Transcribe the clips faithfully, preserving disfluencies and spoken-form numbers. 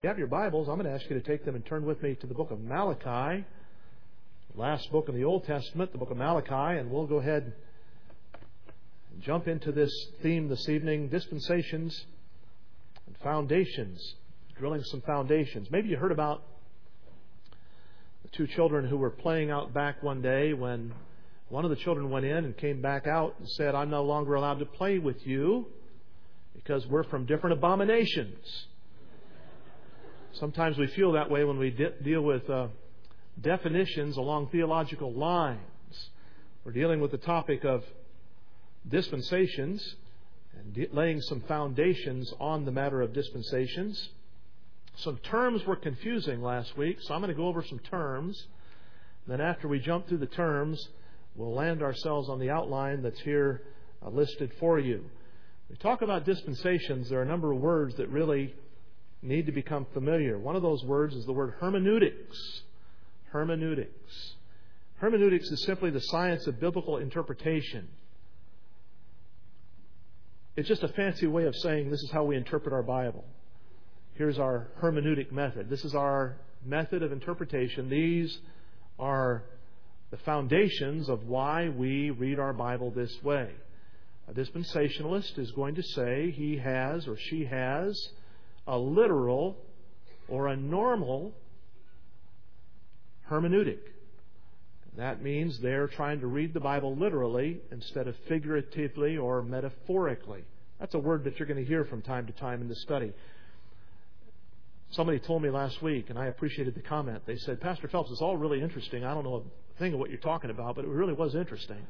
you have your Bibles, I'm going to ask you to take them and turn with me to the book of Malachi, last book in the Old Testament, the book of Malachi, and we'll go ahead and jump into this theme this evening, dispensations and foundations, drilling some foundations. Maybe you heard about the two children who were playing out back one day when one of the children went in and came back out and said, "I'm no longer allowed to play with you because we're from different abominations." Sometimes we feel that way when we de- deal with uh, definitions along theological lines. We're dealing with the topic of dispensations and de- laying some foundations on the matter of dispensations. Some terms were confusing last week, so I'm going to go over some terms. Then after we jump through the terms, we'll land ourselves on the outline that's here uh, listed for you. When we talk about dispensations, there are a number of words that really need to become familiar. One of those words is the word hermeneutics. Hermeneutics. Hermeneutics is simply the science of biblical interpretation. It's just a fancy way of saying this is how we interpret our Bible. Here's our hermeneutic method. This is our method of interpretation. These are the foundations of why we read our Bible this way. A dispensationalist is going to say he has or she has a literal or a normal hermeneutic. That means they're trying to read the Bible literally instead of figuratively or metaphorically. That's a word that you're going to hear from time to time in the study. Somebody told me last week, and I appreciated the comment. They said, "Pastor Phelps, it's all really interesting. I don't know a thing of what you're talking about, but it really was interesting."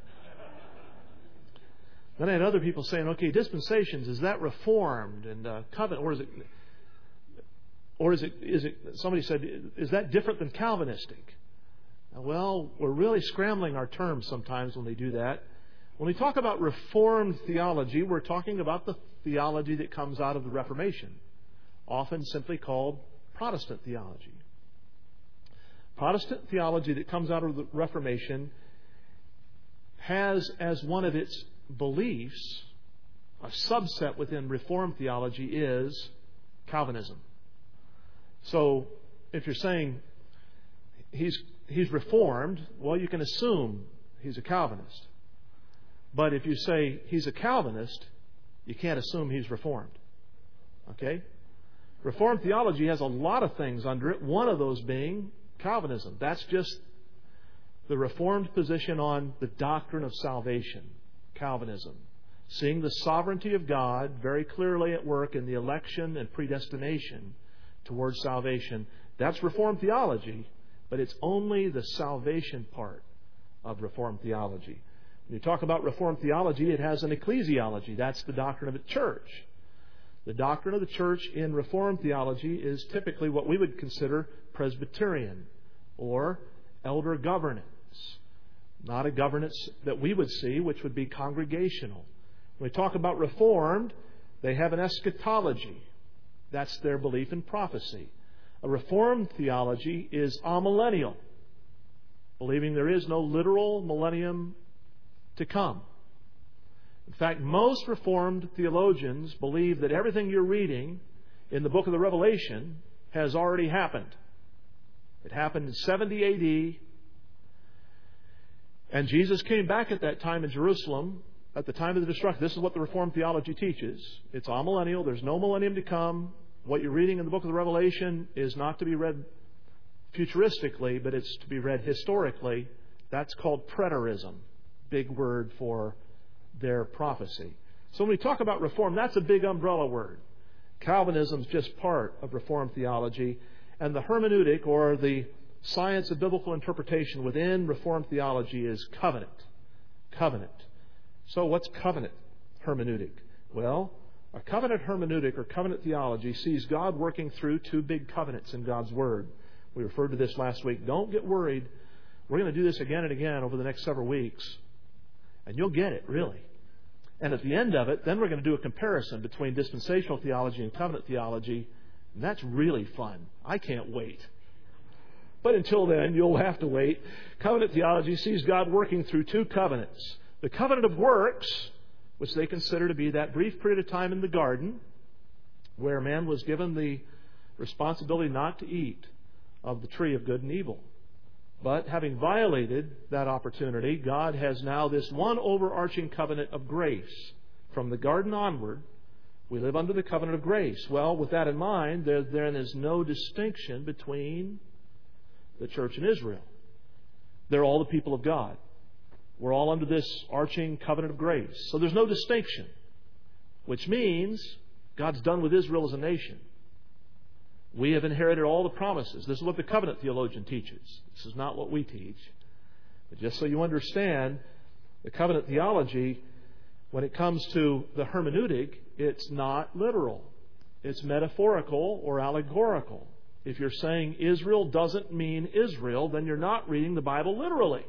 Then I had other people saying, "Okay, dispensations, is that Reformed and uh, covenant, or is it, or is it, is it?" Somebody said, "Is that different than Calvinistic?" Well, we're really scrambling our terms sometimes when we do that. When we talk about Reformed theology, we're talking about the theology that comes out of the Reformation, often simply called Protestant theology. Protestant theology that comes out of the Reformation has as one of its beliefs, a subset within Reformed theology, is Calvinism. So if you're saying he's he's Reformed, well, you can assume he's a Calvinist. But if you say he's a Calvinist, you can't assume he's Reformed. Okay? Reformed theology has a lot of things under it, one of those being Calvinism. That's just the Reformed position on the doctrine of salvation. Calvinism. Seeing the sovereignty of God very clearly at work in the election and predestination towards salvation. That's Reformed theology, but it's only the salvation part of Reformed theology. When you talk about Reformed theology, it has an ecclesiology. That's the doctrine of the church. The doctrine of the church in Reformed theology is typically what we would consider Presbyterian or elder governance. Not a governance that we would see, which would be congregational. When we talk about Reformed, they have an eschatology. That's their belief in prophecy. A Reformed theology is amillennial, believing there is no literal millennium to come. In fact, most Reformed theologians believe that everything you're reading in the book of the Revelation has already happened. It happened in seventy A D, and Jesus came back at that time in Jerusalem, at the time of the destruction. This is what the Reformed theology teaches. It's amillennial. There's no millennium to come. What you're reading in the book of the Revelation is not to be read futuristically, but it's to be read historically. That's called preterism. Big word for their prophecy. So when we talk about Reform, that's a big umbrella word. Calvinism is just part of Reformed theology. And the hermeneutic, or the science of biblical interpretation within Reformed theology, is covenant. Covenant. So what's covenant hermeneutic? Well, a covenant hermeneutic or covenant theology sees God working through two big covenants in God's Word. We referred to this last week. Don't get worried. We're going to do this again and again over the next several weeks. And you'll get it, really. And at the end of it, then we're going to do a comparison between dispensational theology and covenant theology. And that's really fun. I can't wait. But until then, you'll have to wait. Covenant theology sees God working through two covenants. The covenant of works, which they consider to be that brief period of time in the garden where man was given the responsibility not to eat of the tree of good and evil. But having violated that opportunity, God has now this one overarching covenant of grace. From the garden onward, we live under the covenant of grace. Well, with that in mind, there then is no distinction between the church and Israel. They're all the people of God. We're all under this arching covenant of grace. So there's no distinction, which means God's done with Israel as a nation. We have inherited all the promises. This is what the covenant theologian teaches. This is not what we teach. But just so you understand, the covenant theology, when it comes to the hermeneutic, it's not literal. It's metaphorical or allegorical. If you're saying Israel doesn't mean Israel, then you're not reading the Bible literally.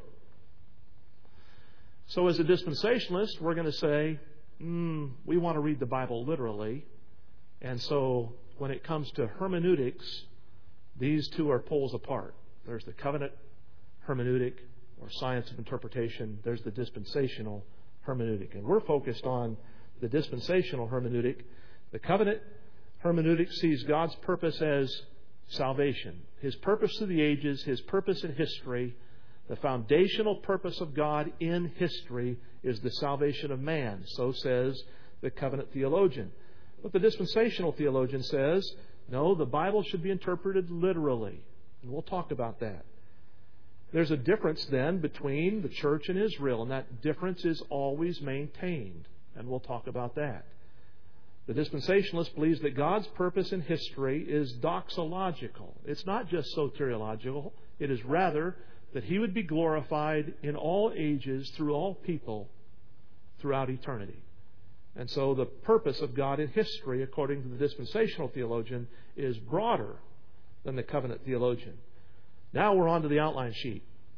So as a dispensationalist, we're going to say, mm, we want to read the Bible literally. And so when it comes to hermeneutics, these two are poles apart. There's the covenant hermeneutic or science of interpretation. There's the dispensational hermeneutic. And we're focused on the dispensational hermeneutic. The covenant hermeneutic sees God's purpose as salvation. His purpose through the ages, His purpose in history. The foundational purpose of God in history is the salvation of man. So says the covenant theologian. But the dispensational theologian says, no, the Bible should be interpreted literally. And we'll talk about that. There's a difference then between the church and Israel, and that difference is always maintained. And we'll talk about that. The dispensationalist believes that God's purpose in history is doxological. It's not just soteriological. It is rather that He would be glorified in all ages through all people throughout eternity. And so the purpose of God in history, according to the dispensational theologian, is broader than the covenant theologian. Now we're on to the outline sheet.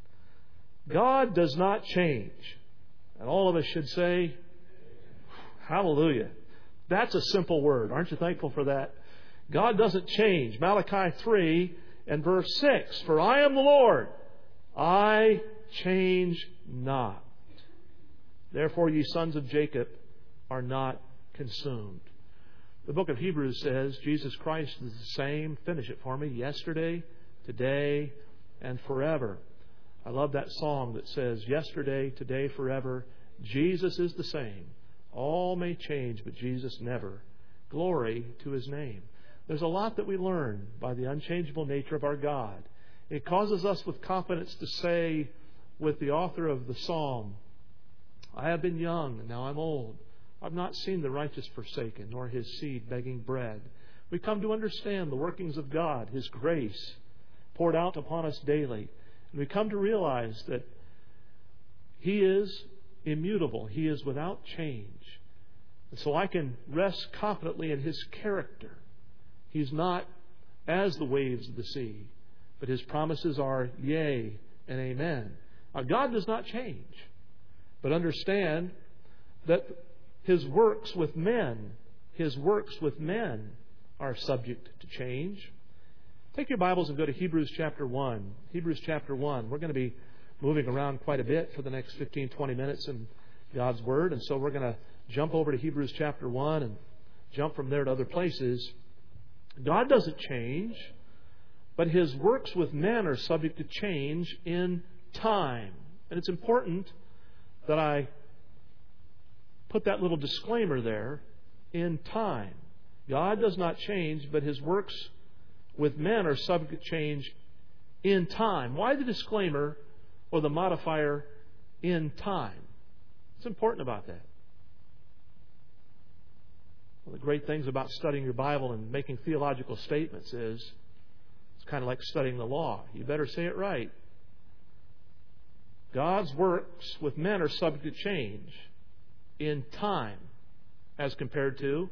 God does not change. And all of us should say, hallelujah. That's a simple word. Aren't you thankful for that? God doesn't change. Malachi three and verse six. For I am the Lord. I change not. Therefore, ye sons of Jacob are not consumed. The book of Hebrews says Jesus Christ is the same, finish it for me, yesterday, today, and forever. I love that song that says, yesterday, today, forever, Jesus is the same. All may change, but Jesus never. Glory to His name. There's a lot that we learn by the unchangeable nature of our God. It causes us with confidence to say with the author of the psalm, I have been young, and now I'm old. I've not seen the righteous forsaken, nor his seed begging bread. We come to understand the workings of God, His grace poured out upon us daily. And we come to realize that He is immutable. He is without change. And so I can rest confidently in His character. He's not as the waves of the sea, but His promises are yea and amen. Now, God does not change, but understand that His works with men, His works with men are subject to change. Take your Bibles and go to Hebrews chapter one. Hebrews chapter one. We're going to be moving around quite a bit for the next fifteen, twenty minutes in God's Word. And so we're going to jump over to Hebrews chapter one and jump from there to other places. God doesn't change, but His works with men are subject to change in time. And it's important that I put that little disclaimer there, in time. God does not change, but His works with men are subject to change in time. Why the disclaimer or the modifier in time? What's important about that? One of the great things about studying your Bible and making theological statements is it's kind of like studying the law. You better say it right. God's works with men are subject to change in time as compared to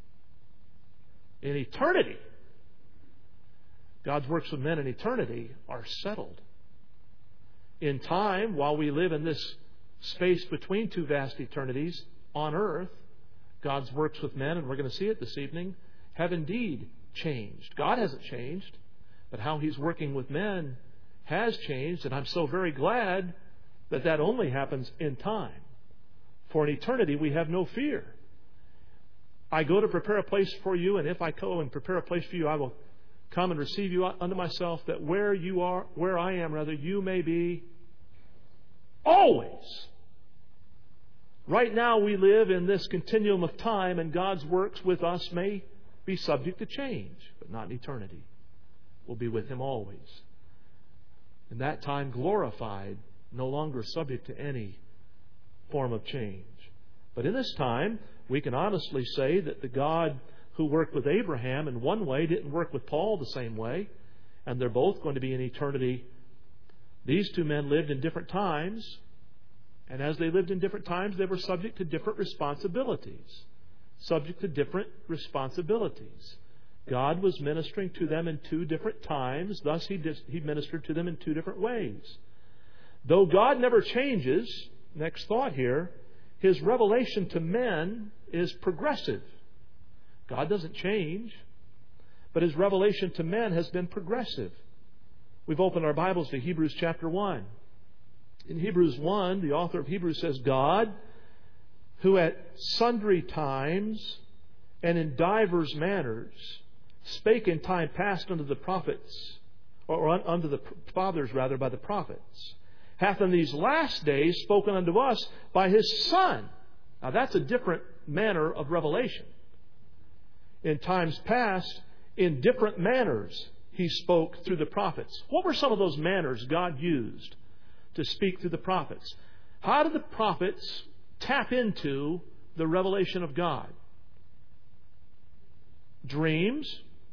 in eternity. God's works with men in eternity are settled. In time, while we live in this space between two vast eternities on earth, God's works with men, and we're going to see it this evening, have indeed changed. God hasn't changed, but how He's working with men has changed, and I'm so very glad that that only happens in time. For in eternity, we have no fear. I go to prepare a place for you, and if I go and prepare a place for you, I will come and receive you unto myself, that where you are, where I am, rather, you may be always. Right now we live in this continuum of time, and God's works with us may be subject to change, but not in eternity. We'll be with Him always. In that time glorified, no longer subject to any form of change. But in this time, we can honestly say that the God who worked with Abraham in one way didn't work with Paul the same way, and they're both going to be in eternity. These two men lived in different times, and as they lived in different times, they were subject to different responsibilities. Subject to different responsibilities. God was ministering to them in two different times, thus He, dis- he ministered to them in two different ways. Though God never changes, next thought here, His revelation to men is progressive. God doesn't change, but His revelation to men has been progressive. We've opened our Bibles to Hebrews chapter one. In Hebrews one, the author of Hebrews says, God, who at sundry times and in divers manners spake in time past unto the prophets, or unto the fathers rather by the prophets, hath in these last days spoken unto us by His Son. Now that's a different manner of revelation. In times past, in different manners, He spoke through the prophets. What were some of those manners God used to speak through the prophets? How did the prophets tap into the revelation of God? Dreams.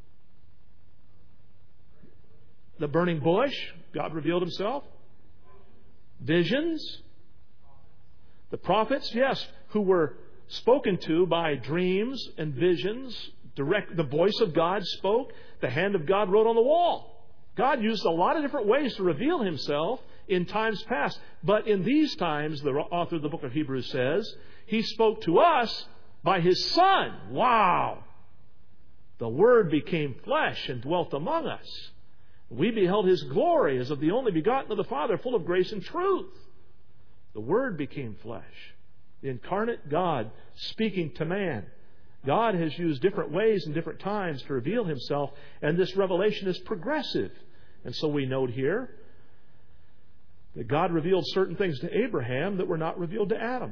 The burning bush, God revealed Himself. Visions. The prophets, yes, who were spoken to by dreams and visions. Direct, the voice of God spoke. The hand of God wrote on the wall. God used a lot of different ways to reveal Himself in times past. But in these times, the author of the book of Hebrews says, He spoke to us by His Son. Wow! The Word became flesh and dwelt among us. We beheld His glory as of the only begotten of the Father, full of grace and truth. The Word became flesh. The incarnate God speaking to man. God has used different ways and different times to reveal Himself, and this revelation is progressive. And so we note here that God revealed certain things to Abraham that were not revealed to Adam.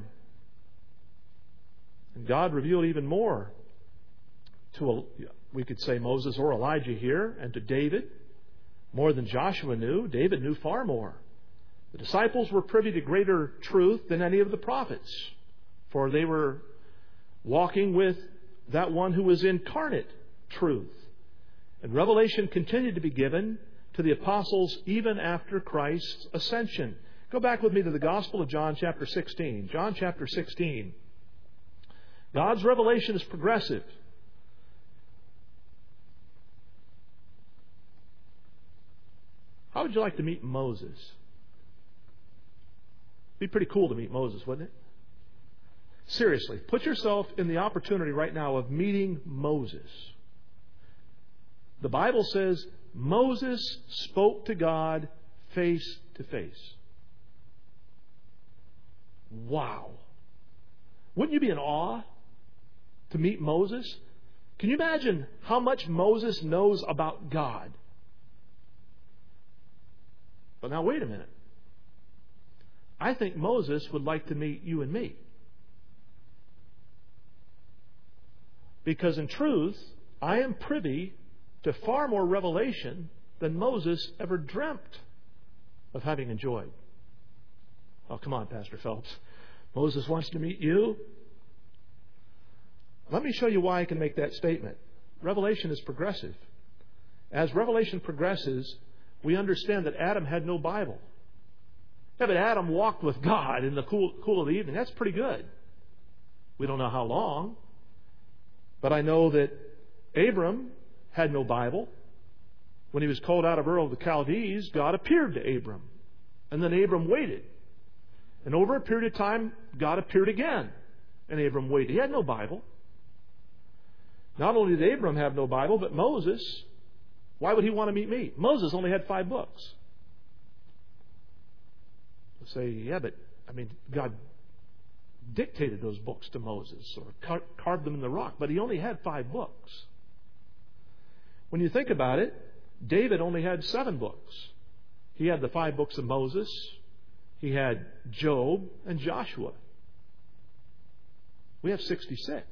And God revealed even more to, we could say, Moses or Elijah here, and to David. More than Joshua knew, David knew far more. The disciples were privy to greater truth than any of the prophets, for they were walking with that one who was incarnate truth. And revelation continued to be given to the apostles even after Christ's ascension. Go back with me to the Gospel of John chapter sixteen. John chapter sixteen. God's revelation is progressive. How would you like to meet Moses? It'd be pretty cool to meet Moses, wouldn't it? Seriously, put yourself in the opportunity right now of meeting Moses. The Bible says Moses spoke to God face to face. Wow. Wouldn't you be in awe to meet Moses? Can you imagine how much Moses knows about God? But now wait a minute. I think Moses would like to meet you and me. Because in truth, I am privy to far more revelation than Moses ever dreamt of having enjoyed. Oh, come on, Pastor Phelps. Moses wants to meet you. Let me show you why I can make that statement. Revelation is progressive. As revelation progresses, we understand that Adam had no Bible. Yeah, but Adam walked with God in the cool, cool of the evening. That's pretty good. We don't know how long. But I know that Abram had no Bible. When he was called out of Ur of the Chaldees, God appeared to Abram. And then Abram waited. And over a period of time, God appeared again. And Abram waited. He had no Bible. Not only did Abram have no Bible, but Moses, why would he want to meet me? Moses only had five books. You'll say, yeah, but, I mean, God dictated those books to Moses or car- carved them in the rock, but he only had five books. When you think about it, David only had seven books. He had the five books of Moses. He had Job and Joshua. We have sixty-six.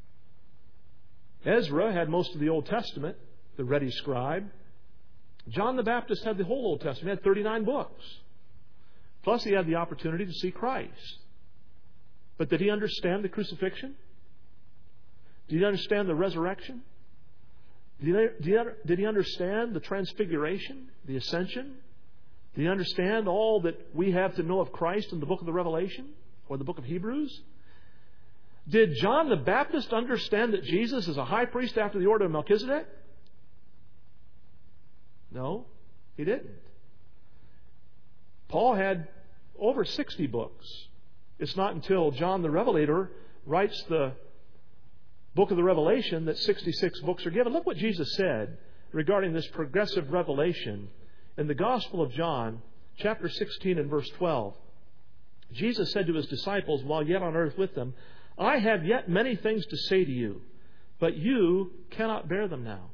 Ezra had most of the Old Testament, the ready scribe. John the Baptist had the whole Old Testament. He had thirty-nine books. Plus, he had the opportunity to see Christ. But did he understand the crucifixion? Did he understand the resurrection? Did he, did he understand the transfiguration, the ascension? Did he understand all that we have to know of Christ in the book of the Revelation or the book of Hebrews? Did John the Baptist understand that Jesus is a high priest after the order of Melchizedek? No, he didn't. Paul had over sixty books. It's not until John the Revelator writes the book of the Revelation that sixty-six books are given. Look what Jesus said regarding this progressive revelation in the Gospel of John, chapter sixteen and verse twelve. Jesus said to His disciples while yet on earth with them, I have yet many things to say to you, but you cannot bear them now.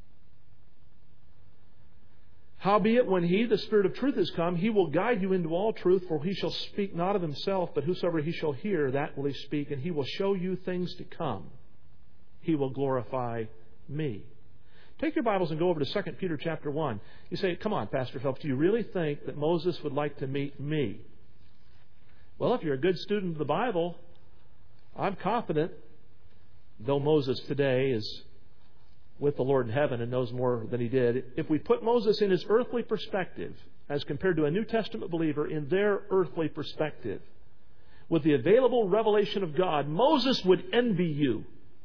Howbeit, when He, the Spirit of truth, is come, He will guide you into all truth, for He shall speak not of Himself, but whosoever He shall hear, that will He speak, and He will show you things to come. He will glorify me. Take your Bibles and go over to Second Peter chapter one. You say, come on, Pastor Phelps, do you really think that Moses would like to meet me? Well, if you're a good student of the Bible, I'm confident, though Moses today is with the Lord in heaven and knows more than he did, if we put Moses in his earthly perspective as compared to a New Testament believer in their earthly perspective, with the available revelation of God, Moses would envy you.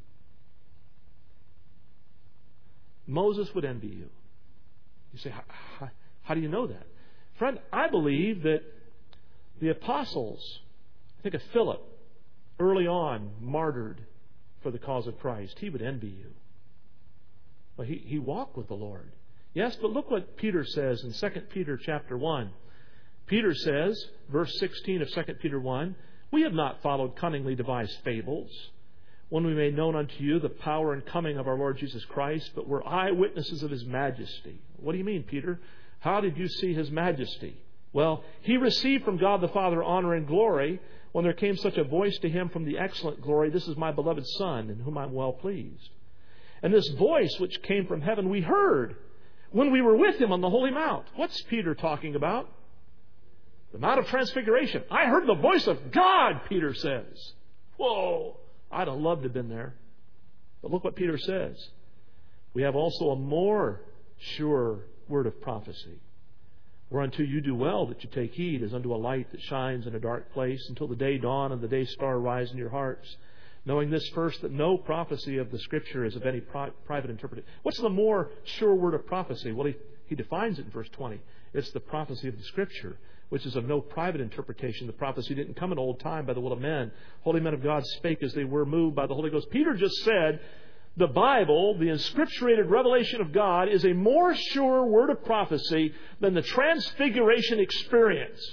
Moses would envy you. You say, how, how, how do you know that? Friend, I believe that the apostles, think of Philip, early on martyred for the cause of Christ. He would envy you. Well, he, he walked with the Lord. Yes, but look what Peter says in Second Peter chapter one. Peter says, verse sixteen of Second Peter one, we have not followed cunningly devised fables, when we made known unto you the power and coming of our Lord Jesus Christ, but were eyewitnesses of His majesty. What do you mean, Peter? How did you see His majesty? Well, He received from God the Father honor and glory when there came such a voice to Him from the excellent glory, this is my beloved Son, in whom I am well pleased. And this voice which came from heaven we heard when we were with Him on the Holy Mount. What's Peter talking about? The Mount of Transfiguration. I heard the voice of God, Peter says. Whoa! I'd have loved to have been there. But look what Peter says. We have also a more sure word of prophecy, whereunto you do well that you take heed as unto a light that shines in a dark place until the day dawn and the day star rise in your hearts. Knowing this first, that no prophecy of the Scripture is of any pri- private interpretation. What's the more sure word of prophecy? Well, he, he defines it in verse twenty. It's the prophecy of the Scripture, which is of no private interpretation. The prophecy didn't come in old time by the will of men. Holy men of God spake as they were moved by the Holy Ghost. Peter just said the Bible, the inscripturated revelation of God, is a more sure word of prophecy than the transfiguration experience.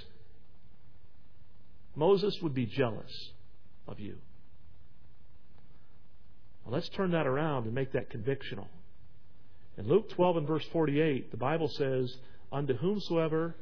Moses would be jealous of you. Well, let's turn that around and make that convictional. In Luke twelve and verse forty-eight, the Bible says, unto whomsoever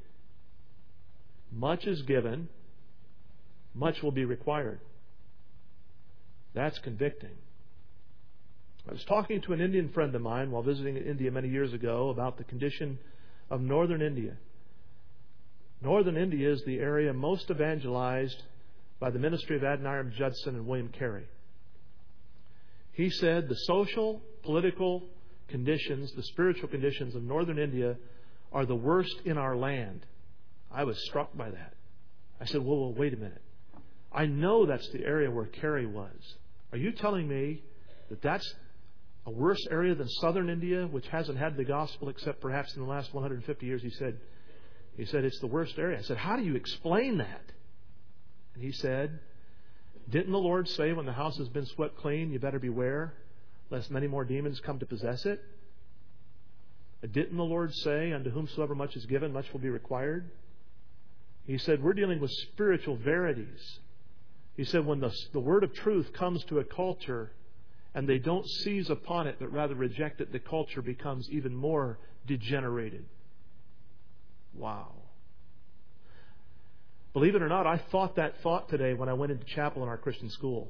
much is given, much will be required. That's convicting. I was talking to an Indian friend of mine while visiting India many years ago about the condition of northern India. Northern India is the area most evangelized by the ministry of Adoniram Judson and William Carey. He said the social, political conditions, the spiritual conditions of northern India are the worst in our land. I was struck by that. I said, well, well, wait a minute. I know that's the area where Carey was. Are you telling me that that's a worse area than southern India, which hasn't had the gospel except perhaps in the last one hundred fifty years? He said, he said, it's the worst area. I said, how do you explain that? And he said, didn't the Lord say when the house has been swept clean, you better beware, lest many more demons come to possess it? Didn't the Lord say, unto whomsoever much is given, much will be required? He said, we're dealing with spiritual verities. He said, when the, the word of truth comes to a culture and they don't seize upon it, but rather reject it, the culture becomes even more degenerated. Wow. Believe it or not, I thought that thought today when I went into chapel in our Christian school.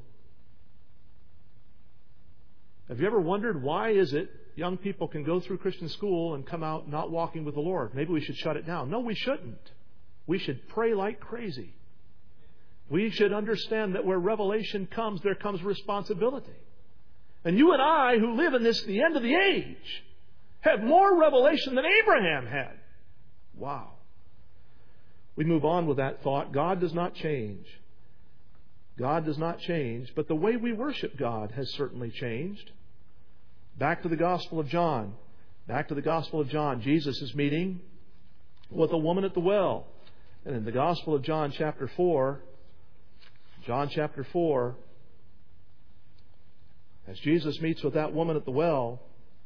Have you ever wondered why is it young people can go through Christian school and come out not walking with the Lord? Maybe we should shut it down. No, we shouldn't. We should pray like crazy. We should understand that where revelation comes, there comes responsibility. And you and I, who live in this, the end of the age, have more revelation than Abraham had. Wow. We move on with that thought. God does not change. God does not change, but the way we worship God has certainly changed. Back to the Gospel of John. Back to the Gospel of John. Jesus is meeting with a woman at the well. And in the Gospel of John chapter four, John chapter four, as Jesus meets with that woman at the well,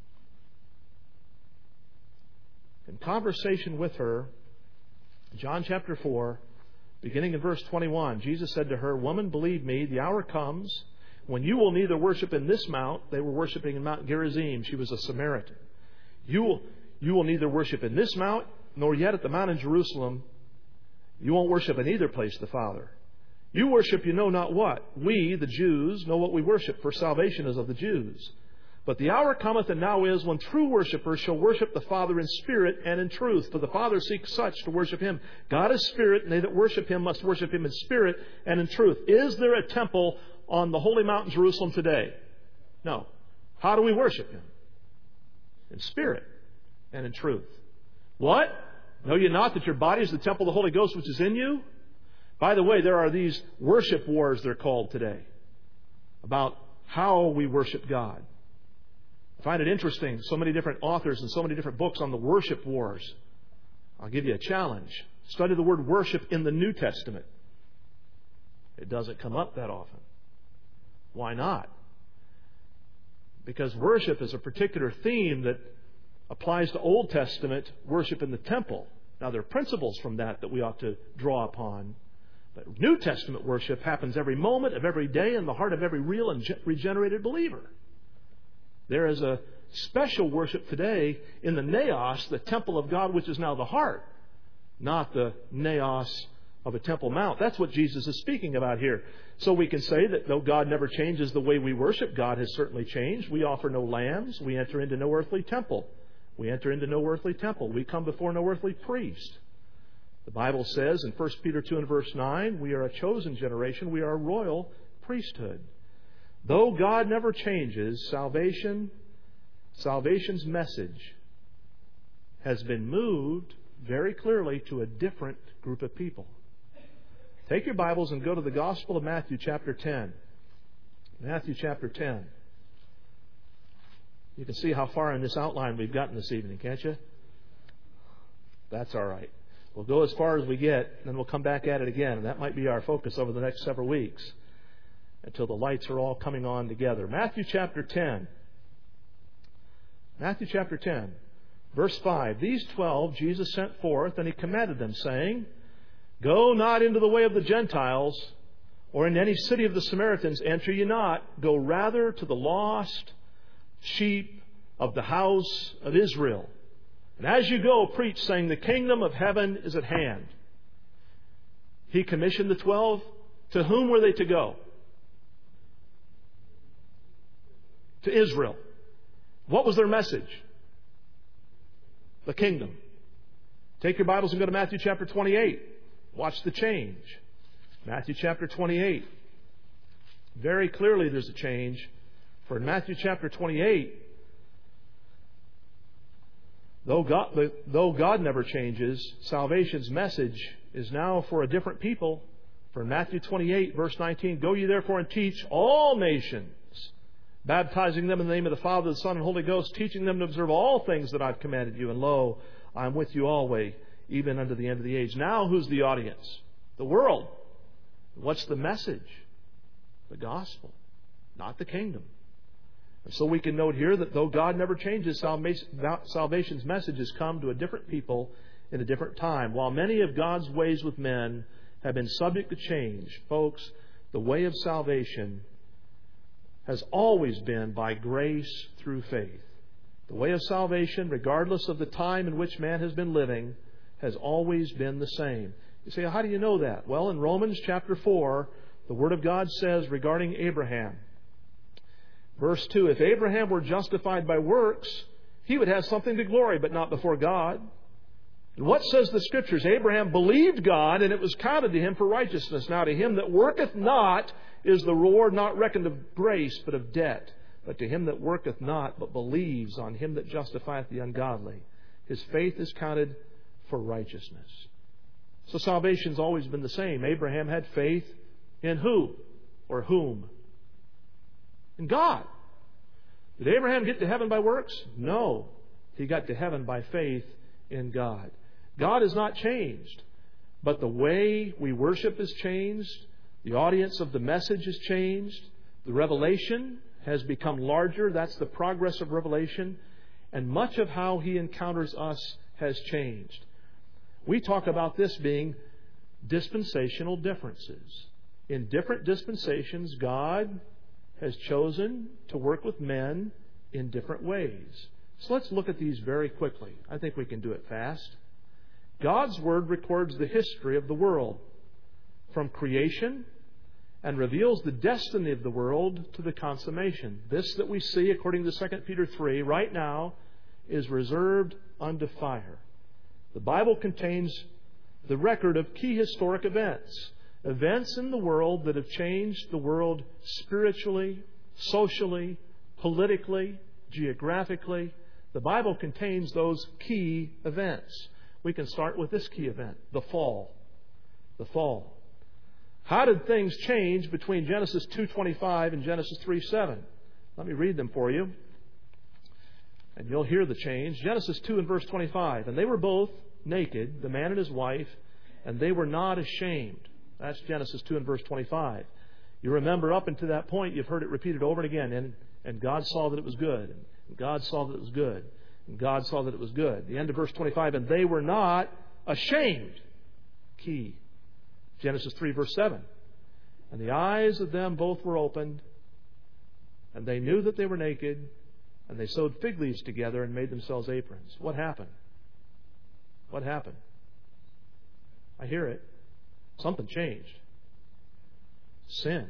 in conversation with her, John chapter four, beginning in verse twenty-one, Jesus said to her, "Woman, believe me, the hour comes when you will neither worship in this mount," they were worshiping in Mount Gerizim. She was a Samaritan. You will, you will neither worship in this mount, nor yet at the mount in Jerusalem. You won't worship in either place the Father. You worship you know not what. We, the Jews, know what we worship, for salvation is of the Jews. But the hour cometh, and now is, when true worshippers shall worship the Father in spirit and in truth. For the Father seeks such to worship Him. God is spirit, and they that worship Him must worship Him in spirit and in truth. Is there a temple on the holy mountain Jerusalem today? No. How do we worship Him? In spirit and in truth. What? Know ye not that your body is the temple of the Holy Ghost which is in you? By the way, there are these worship wars, they're called today, about how we worship God. I find it interesting, so many different authors and so many different books on the worship wars. I'll give you a challenge. Study the word worship in the New Testament. It doesn't come up that often. Why not? Because worship is a particular theme that applies to Old Testament worship in the temple. Now, there are principles from that that we ought to draw upon. But New Testament worship happens every moment of every day in the heart of every real and regenerated believer. There is a special worship today in the naos, the temple of God, which is now the heart, not the naos of a temple mount. That's what Jesus is speaking about here. So we can say that though God never changes the way we worship, God has certainly changed. We offer no lambs. We enter into no earthly temple. We enter into no earthly temple. We come before no earthly priest. The Bible says in First Peter two and verse nine, we are a chosen generation. We are a royal priesthood. Though God never changes, salvation, salvation's message has been moved very clearly to a different group of people. Take your Bibles and go to the Gospel of Matthew chapter ten. Matthew chapter ten. You can see how far in this outline we've gotten this evening, can't you? That's all right. We'll go as far as we get, and then we'll come back at it again. And that might be our focus over the next several weeks until the lights are all coming on together. Matthew chapter ten. Matthew chapter ten, verse five. These twelve Jesus sent forth, and He commanded them, saying, Go not into the way of the Gentiles, or in any city of the Samaritans enter ye not. Go rather to the lost sheep of the house of Israel. And as you go, preach, saying, The kingdom of heaven is at hand. He commissioned the twelve. To whom were they to go? To Israel. What was their message? The kingdom. Take your Bibles and go to Matthew chapter twenty-eight. Watch the change. Matthew chapter twenty-eight. Very clearly there's a change. For in Matthew chapter twenty-eight, though God, though God never changes, salvation's message is now for a different people. For in Matthew twenty-eight, verse nineteen, Go ye therefore and teach all nations, baptizing them in the name of the Father, the Son, and Holy Ghost, teaching them to observe all things that I've commanded you. And lo, I am with you always, even unto the end of the age. Now who's the audience? The world. What's the message? The gospel, not the kingdom. And so we can note here that though God never changes, salvation's message has come to a different people in a different time. While many of God's ways with men have been subject to change, folks, the way of salvation has always been by grace through faith. The way of salvation, regardless of the time in which man has been living, has always been the same. You say, how do you know that? Well, in Romans chapter four, the Word of God says regarding Abraham, verse two, if Abraham were justified by works, he would have something to glory, but not before God. And what says the Scriptures? Abraham believed God, and it was counted to him for righteousness. Now to him that worketh not is the reward not reckoned of grace, but of debt. But to him that worketh not, but believes on him that justifieth the ungodly, his faith is counted for righteousness. So salvation's always been the same. Abraham had faith in who? Or whom? In God. Did Abraham get to heaven by works? No. He got to heaven by faith in God. God has not changed, but the way we worship has changed. The audience of the message has changed. The revelation has become larger. That's the progress of revelation. And much of how He encounters us has changed. We talk about this being dispensational differences. In different dispensations, God has chosen to work with men in different ways. So let's look at these very quickly. I think we can do it fast. God's Word records the history of the world from creation and reveals the destiny of the world to the consummation. This that we see, according to Second Peter three, right now is reserved unto fire. The Bible contains the record of key historic events. Events in the world that have changed the world spiritually, socially, politically, geographically. The Bible contains those key events. We can start with this key event, the fall. The fall. How did things change between Genesis two twenty-five and Genesis three seven? Let me read them for you, and you'll hear the change. Genesis two and verse twenty-five. And they were both naked, the man and his wife, and they were not ashamed. That's Genesis two and verse twenty-five. You remember up until that point, you've heard it repeated over and again. And, and God saw that it was good. And God saw that it was good. And God saw that it was good. The end of verse twenty-five. And they were not ashamed. Key. Genesis three verse seven. And the eyes of them both were opened. And they knew that they were naked. And they sewed fig leaves together and made themselves aprons. What happened? What happened? I hear it. Something changed. Sin.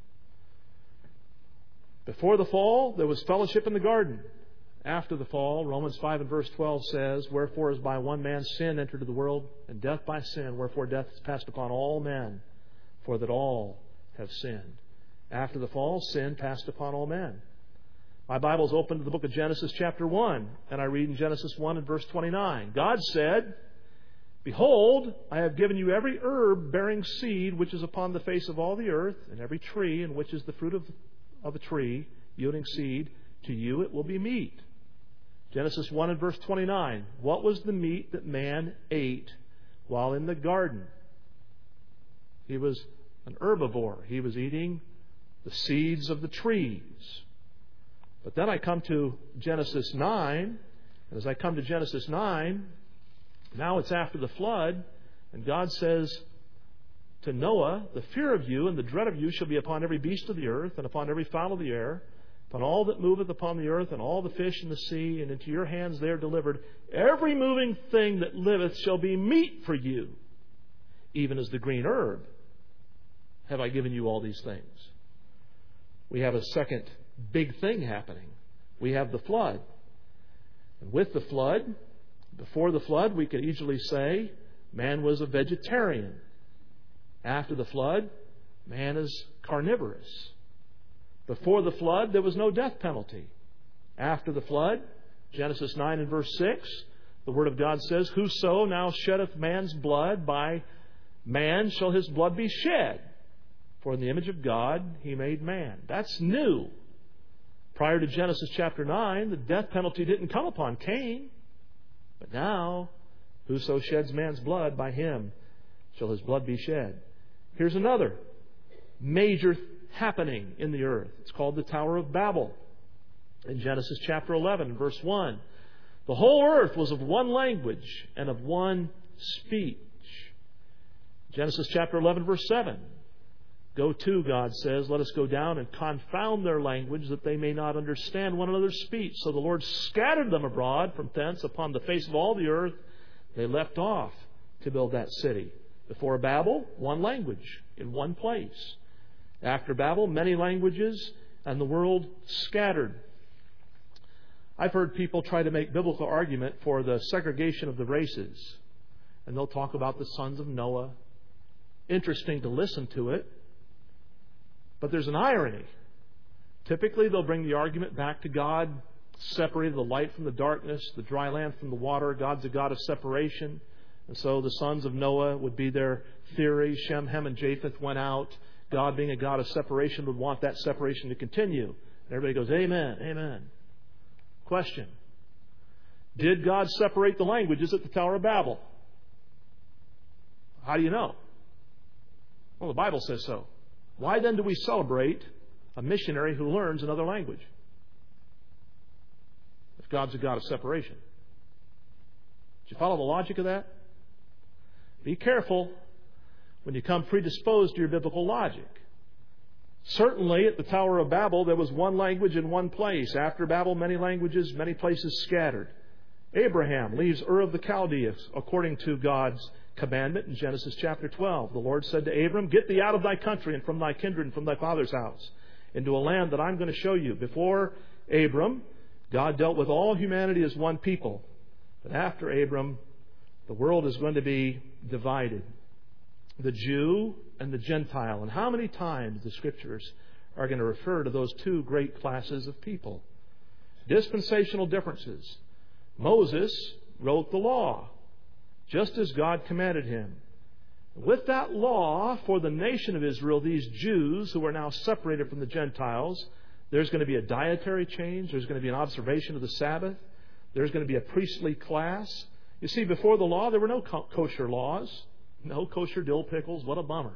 Before the fall, there was fellowship in the garden. After the fall, Romans five and verse twelve says, wherefore as by one man sin entered into the world, and death by sin, wherefore death is passed upon all men, for that all have sinned. After the fall, sin passed upon all men. My Bible's open to the book of Genesis chapter one, and I read in Genesis one and verse twenty-nine. God said, behold, I have given you every herb bearing seed which is upon the face of all the earth, and every tree in which is the fruit of, of a tree yielding seed. To you it will be meat. Genesis one and verse twenty-nine. What was the meat that man ate while in the garden? He was an herbivore. He was eating the seeds of the trees. But then I come to Genesis nine. And as I come to Genesis nine, now it's after the flood, and God says to Noah, the fear of you and the dread of you shall be upon every beast of the earth, and upon every fowl of the air, upon all that moveth upon the earth, and all the fish in the sea, and into your hands they are delivered. Every moving thing that liveth shall be meat for you, even as the green herb have I given you all these things. We have a second big thing happening. We have the flood. And with the flood, before the flood, we could easily say man was a vegetarian. After the flood, man is carnivorous. Before the flood, there was no death penalty. After the flood, Genesis nine and verse six, the Word of God says, whoso now sheddeth man's blood, by man shall his blood be shed. For in the image of God he made man. That's new. Prior to Genesis chapter nine, the death penalty didn't come upon Cain. But now, whoso sheds man's blood, by him shall his blood be shed. Here's another major happening in the earth. It's called the Tower of Babel. In Genesis chapter eleven, verse one, the whole earth was of one language and of one speech. Genesis chapter eleven, verse seven, Go to, God says, let us go down and confound their language, that they may not understand one another's speech. So the Lord scattered them abroad from thence upon the face of all the earth. They left off to build that city. Before Babel, one language in one place. After Babel, many languages, and the world scattered. I've heard people try to make biblical argument for the segregation of the races. And they'll talk about the sons of Noah. Interesting to listen to it. But there's an irony. Typically, they'll bring the argument back to God, separated the light from the darkness, the dry land from the water. God's a God of separation. And so the sons of Noah would be their theory. Shem, Ham, and Japheth went out. God, being a God of separation, would want that separation to continue. And everybody goes, amen, amen. Question. Did God separate the languages at the Tower of Babel? How do you know? Well, the Bible says so. Why then do we celebrate a missionary who learns another language? If God's a God of separation. Did you follow the logic of that? Be careful when you come predisposed to your biblical logic. Certainly at the Tower of Babel there was one language in one place. After Babel, many languages, many places scattered. Abraham leaves Ur of the Chaldees according to God's commandment in Genesis chapter twelve. The Lord said to Abram, get thee out of thy country and from thy kindred and from thy father's house into a land that I'm going to show you. Before Abram, God dealt with all humanity as one people. But after Abram, the world is going to be divided. The Jew and the Gentile. And how many times the Scriptures are going to refer to those two great classes of people? Dispensational differences. Moses wrote the law, just as God commanded him. With that law for the nation of Israel, these Jews who are now separated from the Gentiles, there's going to be a dietary change. There's going to be an observation of the Sabbath. There's going to be a priestly class. You see, before the law, there were no kosher laws. No kosher dill pickles. What a bummer.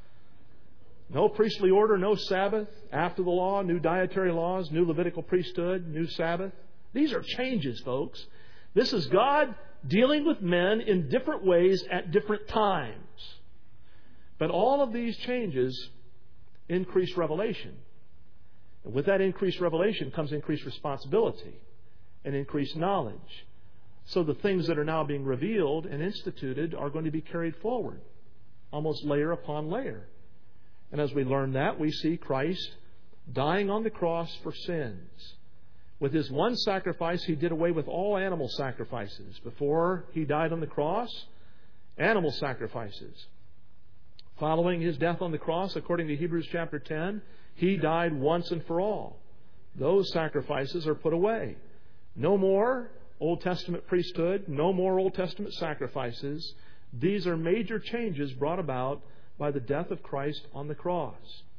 No priestly order, no Sabbath. After the law, new dietary laws, new Levitical priesthood, new Sabbath. These are changes, folks. This is God dealing with men in different ways at different times. But all of these changes increase revelation. And with that increased revelation comes increased responsibility and increased knowledge. So the things that are now being revealed and instituted are going to be carried forward, almost layer upon layer. And as we learn that, we see Christ dying on the cross for sins. With His one sacrifice, He did away with all animal sacrifices. Before He died on the cross, animal sacrifices. Following His death on the cross, according to Hebrews chapter ten, He died once and for all. Those sacrifices are put away. No more Old Testament priesthood, no more Old Testament sacrifices. These are major changes brought about by the death of Christ on the cross.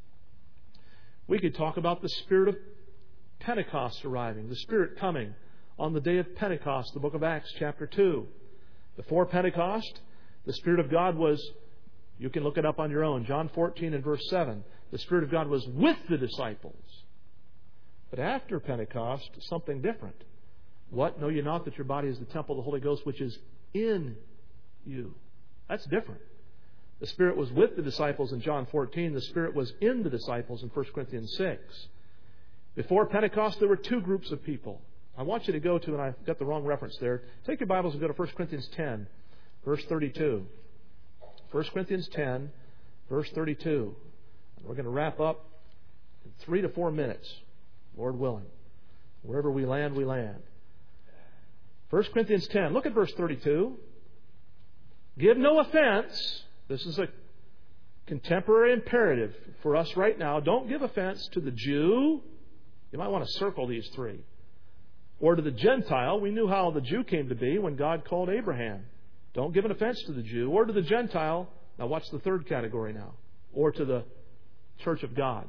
We could talk about the Spirit of Pentecost arriving, the Spirit coming on the day of Pentecost, the book of Acts chapter two. Before Pentecost, the Spirit of God was, you can look it up on your own, John fourteen and verse seven. The Spirit of God was with the disciples. But after Pentecost, something different. What? Know ye not that your body is the temple of the Holy Ghost, which is in you? That's different. The Spirit was with the disciples in John fourteen. The Spirit was in the disciples in First Corinthians six. Before Pentecost, there were two groups of people. I want you to go to, and I've got the wrong reference there. Take your Bibles and go to First Corinthians ten, verse thirty-two. First Corinthians ten, verse thirty-two. And we're going to wrap up in three to four minutes, Lord willing. Wherever we land, we land. First Corinthians ten, look at verse thirty-two. Give no offense. This is a contemporary imperative for us right now. Don't give offense to the Jew. You might want to circle these three. Or to the Gentile. We knew how the Jew came to be when God called Abraham. Don't give an offense to the Jew. Or to the Gentile. Now watch the third category now. Or to the Church of God.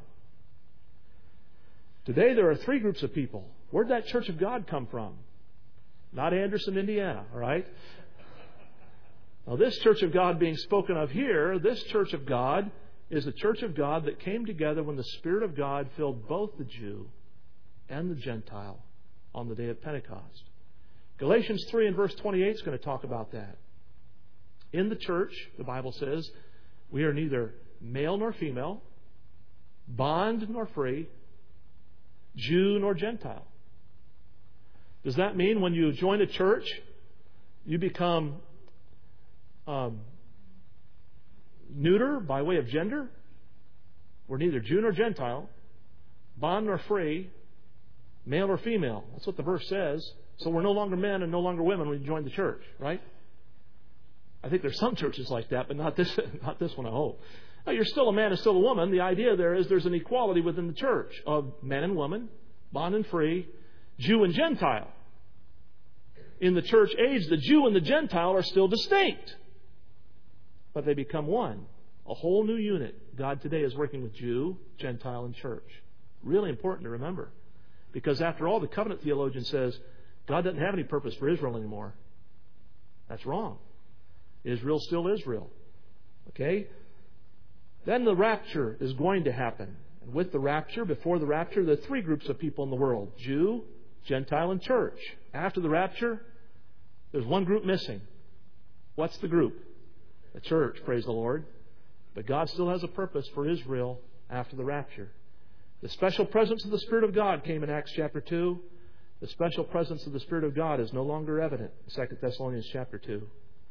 Today there are three groups of people. Where did that Church of God come from? Not Anderson, Indiana, all right? Now this Church of God being spoken of here, this Church of God is the Church of God that came together when the Spirit of God filled both the Jew and the Gentile on the day of Pentecost. Galatians three and verse twenty-eight is going to talk about that. In the church, the Bible says, we are neither male nor female, bond nor free, Jew nor Gentile. Does that mean when you join a church, you become um, neuter by way of gender? We're neither Jew nor Gentile, bond nor free, male or female. That's what the verse says. So we're no longer men and no longer women when you join the church, right? I think there's some churches like that, but not this, not this one, I hope. Now, you're still a man and still a woman. The idea there is there's an equality within the church of man and woman, bond and free, Jew and Gentile. In the church age, the Jew and the Gentile are still distinct, but they become one, a whole new unit. God today is working with Jew, Gentile, and church. Really important to remember, because after all, the covenant theologian says God doesn't have any purpose for Israel anymore. That's wrong. Israel's still Israel. Okay? Then the rapture is going to happen. And with the rapture, before the rapture, there are three groups of people in the world: Jew, Gentile, and church. After the rapture, there's one group missing. What's the group? The church, praise the Lord. But God still has a purpose for Israel after the rapture. The special presence of the Spirit of God came in Acts chapter two. The special presence of the Spirit of God is no longer evident in Second Thessalonians chapter two.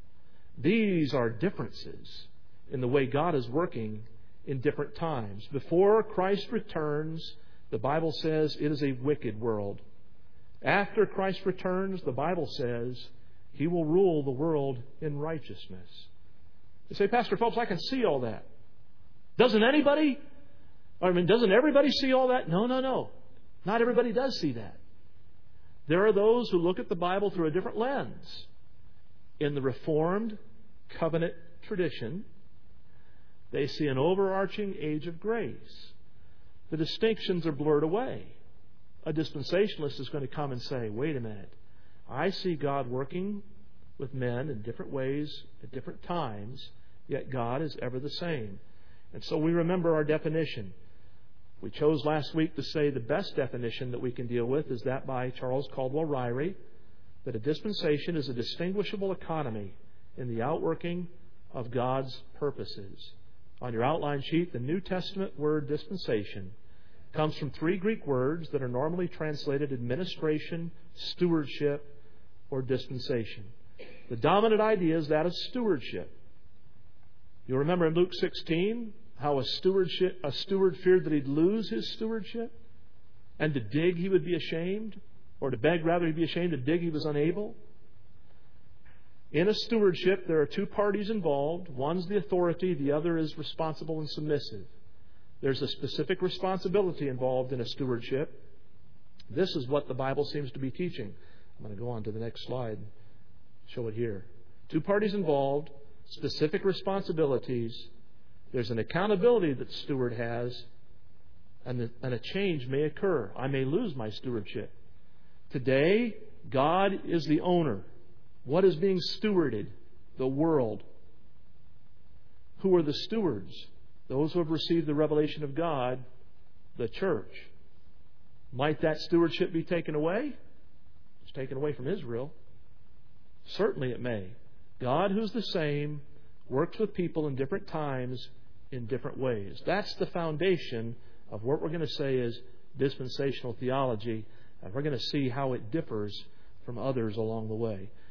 These are differences in the way God is working in different times. Before Christ returns, the Bible says it is a wicked world. After Christ returns, the Bible says He will rule the world in righteousness. You say, Pastor Phelps, I can see all that. Doesn't anybody? I mean, doesn't everybody see all that? No, no, no. Not everybody does see that. There are those who look at the Bible through a different lens. In the Reformed covenant tradition, they see an overarching age of grace. The distinctions are blurred away. A dispensationalist is going to come and say, wait a minute, I see God working with men in different ways at different times, yet God is ever the same. And so we remember our definition. We chose last week to say the best definition that we can deal with is that by Charles Caldwell Ryrie, that a dispensation is a distinguishable economy in the outworking of God's purposes. On your outline sheet, the New Testament word dispensation comes from three Greek words that are normally translated administration, stewardship, or dispensation. The dominant idea is that of stewardship. You'll remember in Luke sixteen how a stewardship, a steward feared that he'd lose his stewardship, and to dig he would be ashamed, or to beg rather he'd be ashamed, to dig he was unable. In a stewardship, there are two parties involved. One's the authority, the other is responsible and submissive. There's a specific responsibility involved in a stewardship. This is what the Bible seems to be teaching. I'm going to go on to the next slide. Show it here. Two parties involved, specific responsibilities. There's an accountability that the steward has, and, the, and a change may occur. I may lose my stewardship. Today, God is the owner. What is being stewarded? The world. Who are the stewards? Those who have received the revelation of God, the church. Might that stewardship be taken away? It's taken away from Israel. Certainly it may. God, who's the same, works with people in different times in different ways. That's the foundation of what we're going to say is dispensational theology, and we're going to see how it differs from others along the way.